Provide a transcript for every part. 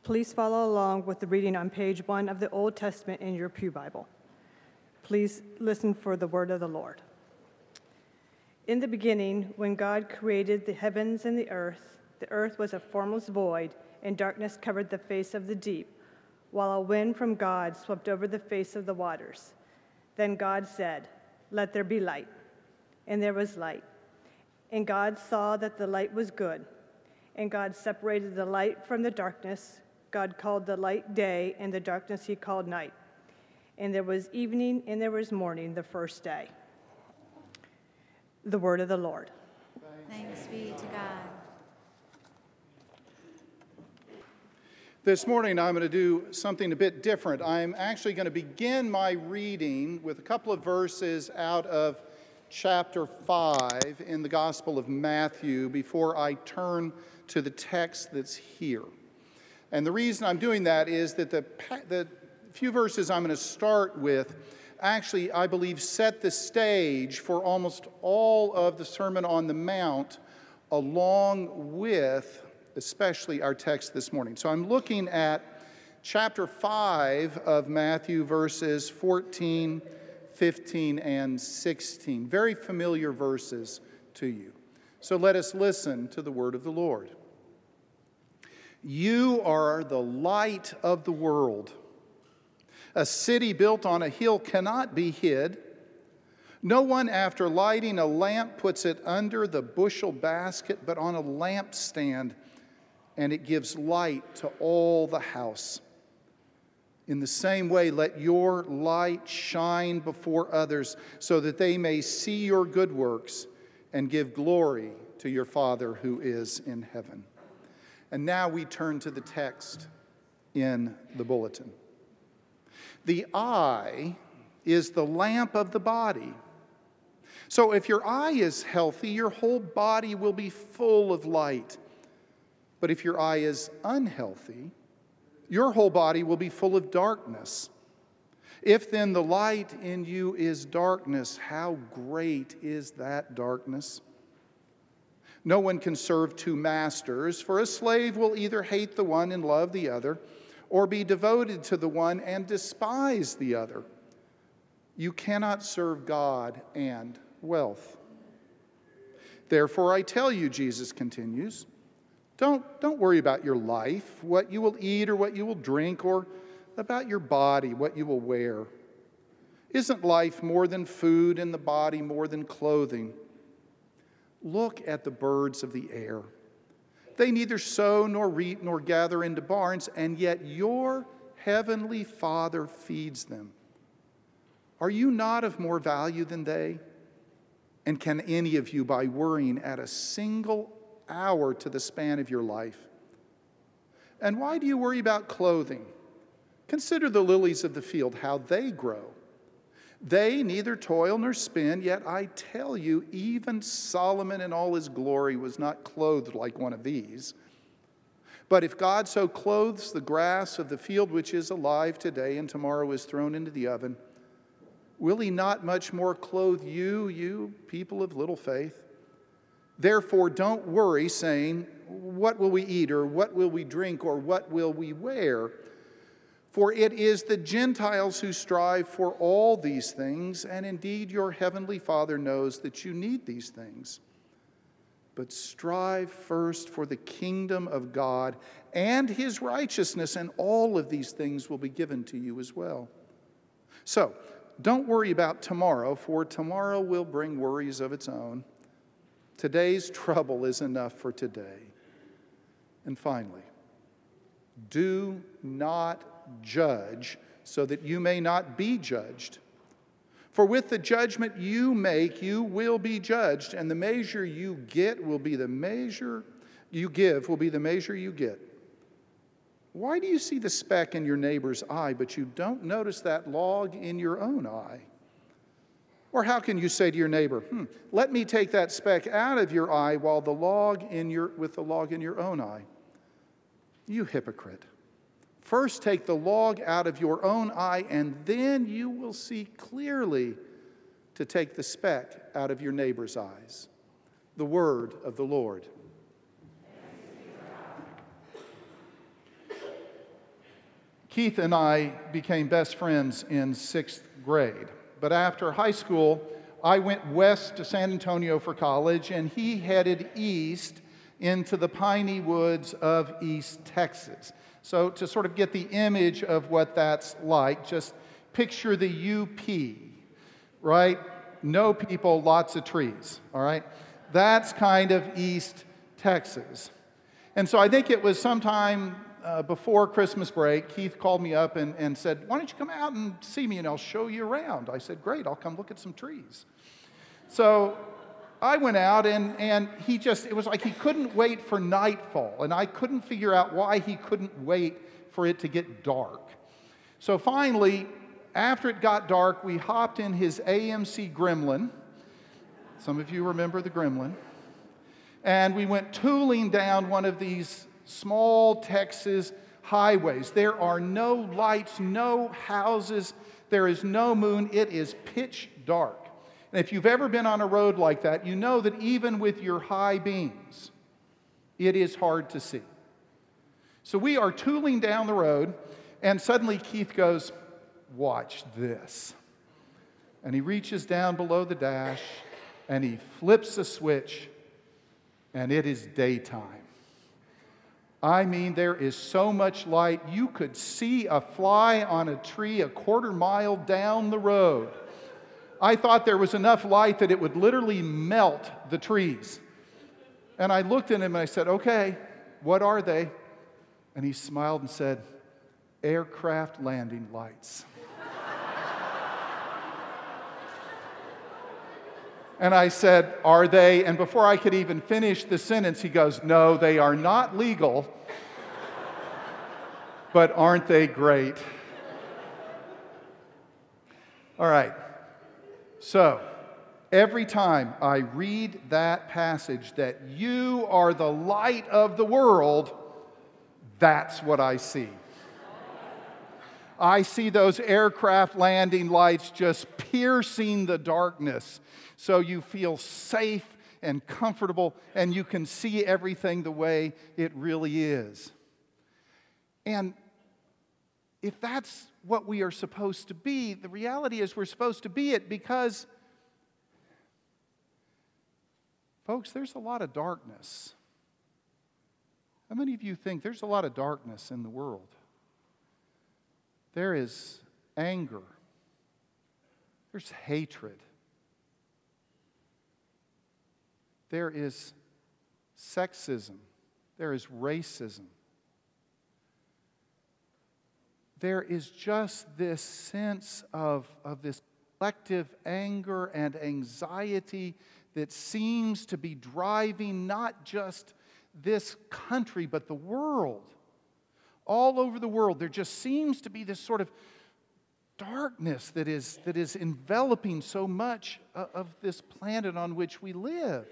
Please follow along with the reading on page 1 of the Old Testament in your Pew Bible. Please listen for the word of the Lord. In the beginning, when God created the heavens and the earth was a formless void, and darkness covered the face of the deep, while a wind from God swept over the face of the waters. Then God said, "Let there be light." And there was light. And God saw that the light was good. And God separated the light from the darkness. God called the light day, and the darkness he called night. And there was evening, and there was morning the first day. The word of the Lord. Thanks be to God. This morning I'm going to do something a bit different. I'm actually going to begin my reading with a couple of verses out of chapter 5 in the Gospel of Matthew before I turn to the text that's here. And the reason I'm doing that is that the few verses I'm going to start with actually, I believe, set the stage for almost all of the Sermon on the Mount, along with especially our text this morning. So I'm looking at chapter 5 of Matthew, verses 14, 15, and 16. Very familiar verses to you. So let us listen to the word of the Lord. You are the light of the world. A city built on a hill cannot be hid. No one, after lighting a lamp, puts it under the bushel basket, but on a lampstand, and it gives light to all the house. In the same way, let your light shine before others, so that they may see your good works and give glory to your Father who is in heaven. And now we turn to the text in the bulletin. The eye is the lamp of the body. So if your eye is healthy, your whole body will be full of light. But if your eye is unhealthy, your whole body will be full of darkness. If then the light in you is darkness, how great is that darkness? No one can serve two masters, for a slave will either hate the one and love the other, or be devoted to the one and despise the other. You cannot serve God and wealth. Therefore, I tell you, Jesus continues, don't worry about your life, what you will eat or what you will drink, or about your body, what you will wear. Isn't life more than food and the body more than clothing? Look at the birds of the air. They neither sow nor reap nor gather into barns, and yet your heavenly Father feeds them. Are you not of more value than they? And can any of you, by worrying, add a single hour to the span of your life? And why do you worry about clothing? Consider the lilies of the field, how they grow. They neither toil nor spin, yet I tell you, even Solomon in all his glory was not clothed like one of these. But if God so clothes the grass of the field, which is alive today and tomorrow is thrown into the oven, will he not much more clothe you, you people of little faith? Therefore, don't worry, saying, what will we eat, or what will we drink, or what will we wear? For it is the Gentiles who strive for all these things, and indeed your heavenly Father knows that you need these things. But strive first for the kingdom of God and his righteousness, and all of these things will be given to you as well. So, don't worry about tomorrow, for tomorrow will bring worries of its own. Today's trouble is enough for today. And finally, do not judge so that you may not be judged. For with the judgment you make, you will be judged, and the measure you get will be the measure you give will be the measure you get. Why do you see the speck in your neighbor's eye, but you don't notice that log in your own eye? Or how can you say to your neighbor, let me take that speck out of your eye while with the log in your own eye? You hypocrite. First take the log out of your own eye, and then you will see clearly to take the speck out of your neighbor's eyes. The word of the Lord. Keith and I became best friends in 6th grade. But after high school, I went west to San Antonio for college, and he headed east into the piney woods of East Texas. So to sort of get the image of what that's like, just picture the UP, right? No people, lots of trees, all right? That's kind of East Texas. And so I think it was sometime before Christmas break, Keith called me up and said, "Why don't you come out and see me and I'll show you around?" I said, "Great, I'll come look at some trees." So I went out and it was like he couldn't wait for nightfall, and I couldn't figure out why he couldn't wait for it to get dark. So finally, after it got dark, we hopped in his AMC Gremlin. Some of you remember the Gremlin. And we went tooling down one of these small Texas highways. There are no lights, no houses, there is no moon. It is pitch dark. And if you've ever been on a road like that, you know that even with your high beams, it is hard to see. So we are tooling down the road, and suddenly Keith goes, "Watch this." And he reaches down below the dash, and he flips a switch, and it is daytime. I mean, there is so much light, you could see a fly on a tree a quarter mile down the road. I thought there was enough light that it would literally melt the trees. And I looked at him and I said, "Okay, what are they?" And he smiled and said, "Aircraft landing lights." And I said, "Are they?" And before I could even finish the sentence, he goes, "No, they are not legal, but aren't they great?" All right. So, every time I read that passage that you are the light of the world, that's what I see. I see those aircraft landing lights just piercing the darkness so you feel safe and comfortable and you can see everything the way it really is. And if that's what we are supposed to be, the reality is we're supposed to be it because, folks, there's a lot of darkness. How many of you think there's a lot of darkness in the world? There is anger. There's hatred. There is sexism. There is racism. There is just this sense of this collective anger and anxiety that seems to be driving not just this country, but the world. All over the world, there just seems to be this sort of darkness that is enveloping so much of this planet on which we live.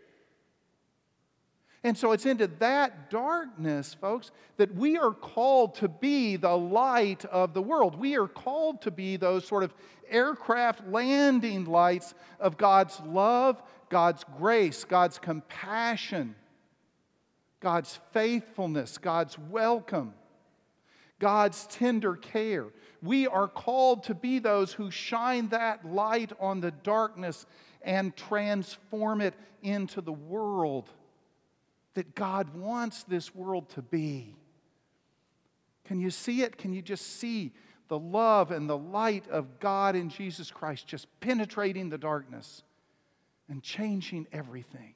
And so it's into that darkness, folks, that we are called to be the light of the world. We are called to be those sort of aircraft landing lights of God's love, God's grace, God's compassion, God's faithfulness, God's welcome, God's tender care. We are called to be those who shine that light on the darkness and transform it into the world that God wants this world to be. Can you see it? Can you just see the love and the light of God in Jesus Christ just penetrating the darkness and changing everything?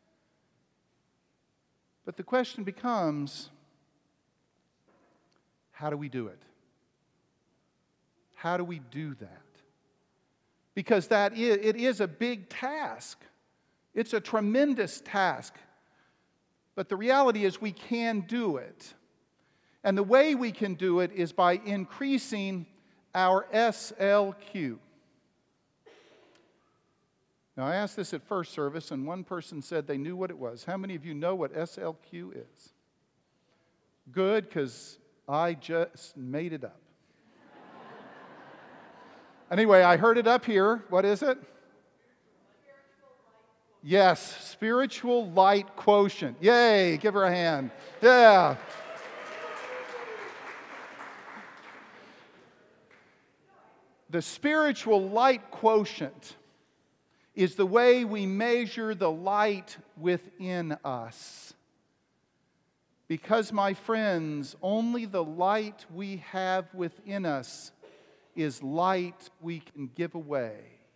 But the question becomes, how do we do it? How do we do that? Because it is a big task. It's a tremendous task. But the reality is we can do it. And the way we can do it is by increasing our SLQ. Now, I asked this at first service, and one person said they knew what it was. How many of you know what SLQ is? Good, because I just made it up. Anyway, I heard it up here. What is it? Yes, spiritual light quotient. Yay, give her a hand. Yeah. The spiritual light quotient is the way we measure the light within us. Because, my friends, only the light we have within us is light we can give away.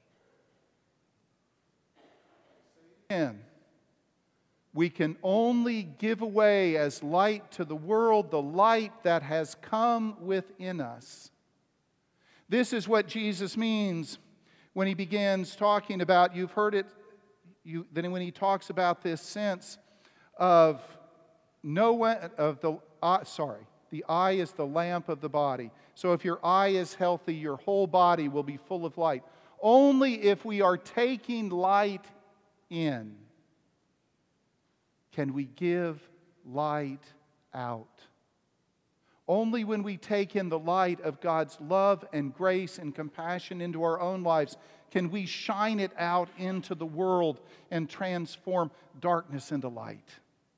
And we can only give away as light to the world the light that has come within us. This is what Jesus means when he begins talking about, you've heard it, then when he talks about this sense of the eye is the lamp of the body. So if your eye is healthy, your whole body will be full of light. Only if we are taking light in can we give light out. Only when we take in the light of God's love and grace and compassion into our own lives can we shine it out into the world and transform darkness into light.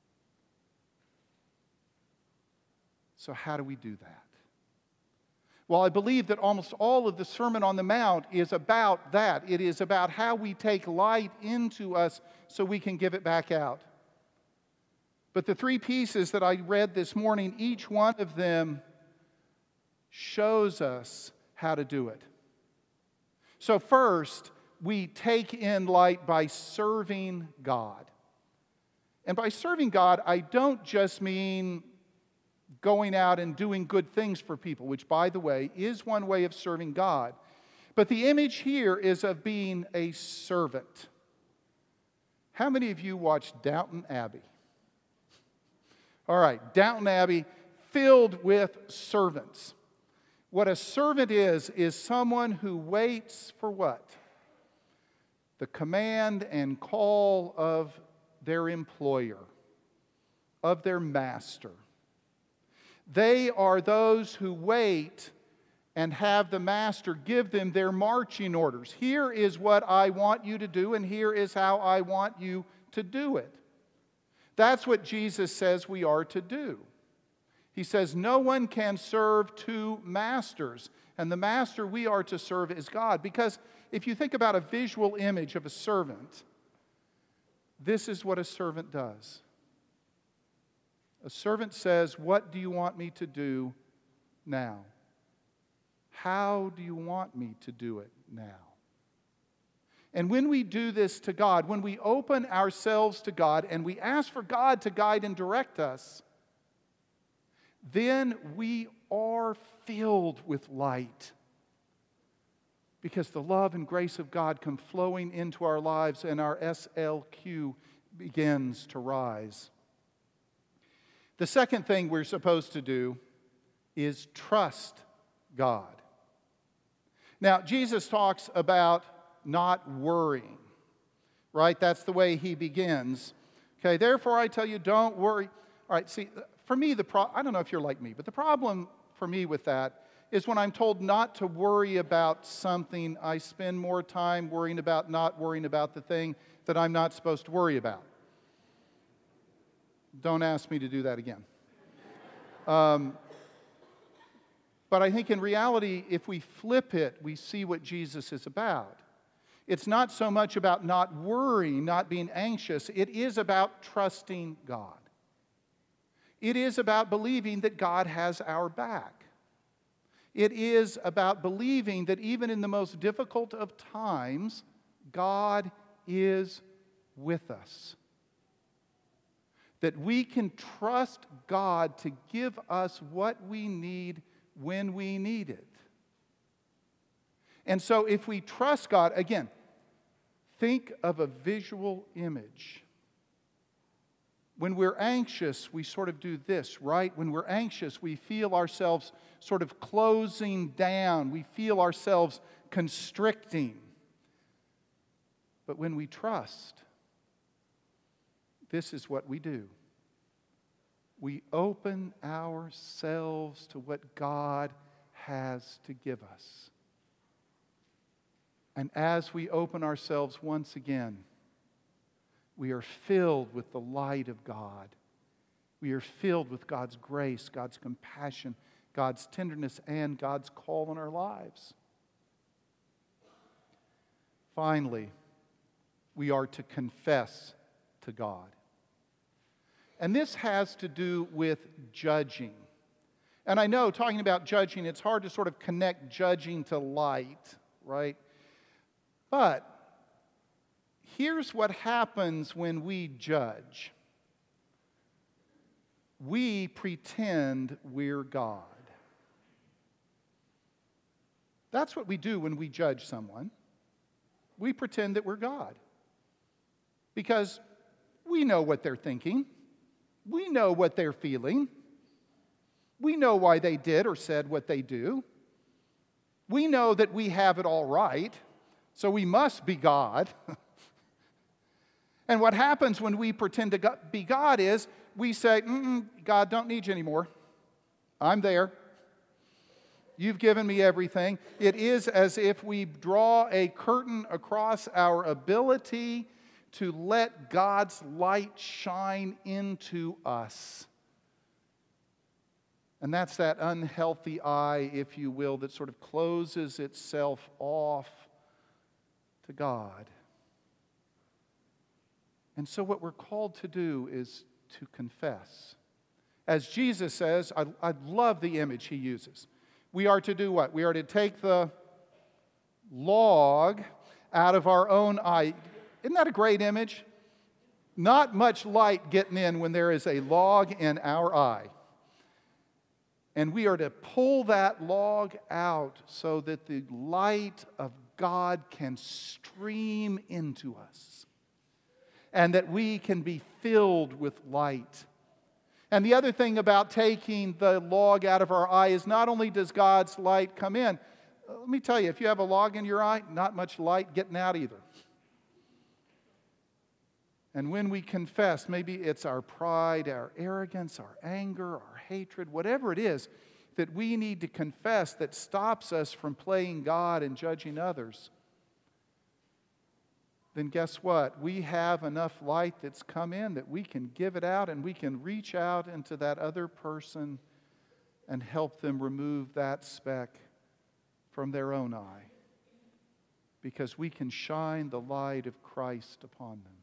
So how do we do that? Well, I believe that almost all of the Sermon on the Mount is about that. It is about how we take light into us so we can give it back out. But the three pieces that I read this morning, each one of them shows us how to do it. So first, we take in light by serving God. And by serving God, I don't just mean going out and doing good things for people, which, by the way, is one way of serving God. But the image here is of being a servant. How many of you watched Downton Abbey? All right, Downton Abbey, filled with servants. What a servant is someone who waits for what? The command and call of their employer, of their master. They are those who wait and have the master give them their marching orders. Here is what I want you to do, and here is how I want you to do it. That's what Jesus says we are to do. He says no one can serve two masters, and the master we are to serve is God. Because if you think about a visual image of a servant, this is what a servant does. A servant says, "What do you want me to do now? How do you want me to do it now?" And when we do this to God, when we open ourselves to God and we ask for God to guide and direct us, then we are filled with light. Because the love and grace of God come flowing into our lives and our SLQ begins to rise. The second thing we're supposed to do is trust God. Now, Jesus talks about not worrying, right? That's the way he begins. Okay, therefore I tell you, don't worry. All right, see, for me, I don't know if you're like me, but the problem for me with that is when I'm told not to worry about something, I spend more time not worrying about the thing that I'm not supposed to worry about. Don't ask me to do that again. But I think in reality, if we flip it, we see what Jesus is about. It's not so much about not worrying, not being anxious. It is about trusting God. It is about believing that God has our back. It is about believing that even in the most difficult of times, God is with us. That we can trust God to give us what we need when we need it. And so if we trust God, again, think of a visual image. When we're anxious, we sort of do this, right? When we're anxious, we feel ourselves sort of closing down. We feel ourselves constricting. But when we trust, this is what we do. We open ourselves to what God has to give us. And as we open ourselves once again, we are filled with the light of God. We are filled with God's grace, God's compassion, God's tenderness, and God's call on our lives. finally, we are to confess to God. And this has to do with judging. And I know, talking about judging, it's hard to sort of connect judging to light, right? But here's what happens when we judge. We pretend we're God. That's what we do when we judge someone. We pretend that we're God. Because we know what they're thinking. We know what they're feeling. We know why they did or said what they do. We know that we have it all right, so we must be God. And what happens when we pretend to be God is we say, God, don't need you anymore. I'm there. You've given me everything. It is as if we draw a curtain across our ability to let God's light shine into us. And that's that unhealthy eye, if you will, that sort of closes itself off to God. And so what we're called to do is to confess. As Jesus says, I love the image he uses. We are to do what? We are to take the log out of our own eye. Isn't that a great image? Not much light getting in when there is a log in our eye. And we are to pull that log out so that the light of God can stream into us. And that we can be filled with light. And the other thing about taking the log out of our eye is not only does God's light come in, let me tell you, if you have a log in your eye, not much light getting out either. And when we confess, maybe it's our pride, our arrogance, our anger, our hatred, whatever it is that we need to confess that stops us from playing God and judging others, then guess what? We have enough light that's come in that we can give it out and we can reach out into that other person and help them remove that speck from their own eye. Because we can shine the light of Christ upon them.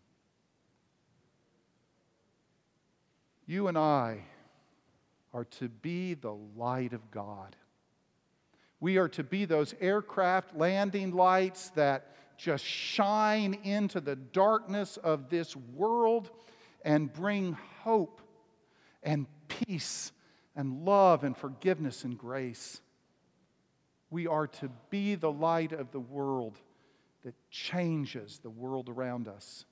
You and I are to be the light of God. We are to be those aircraft landing lights that just shine into the darkness of this world and bring hope and peace and love and forgiveness and grace. We are to be the light of the world that changes the world around us.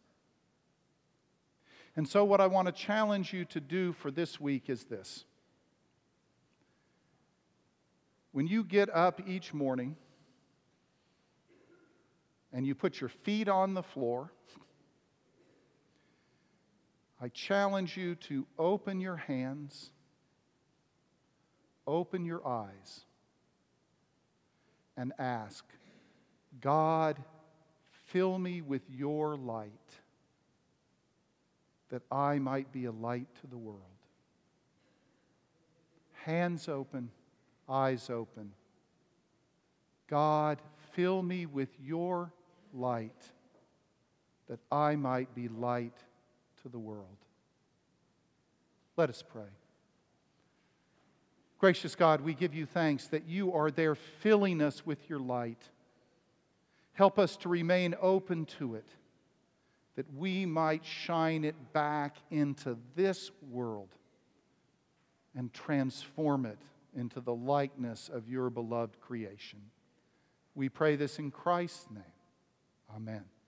And so what I want to challenge you to do for this week is this. When you get up each morning and you put your feet on the floor, I challenge you to open your hands, open your eyes, and ask, God, fill me with your light, that I might be a light to the world. Hands open, eyes open. God, fill me with your light, that I might be light to the world. Let us pray. Gracious God, we give you thanks that you are there filling us with your light. Help us to remain open to it, that we might shine it back into this world and transform it into the likeness of your beloved creation. We pray this in Christ's name. Amen.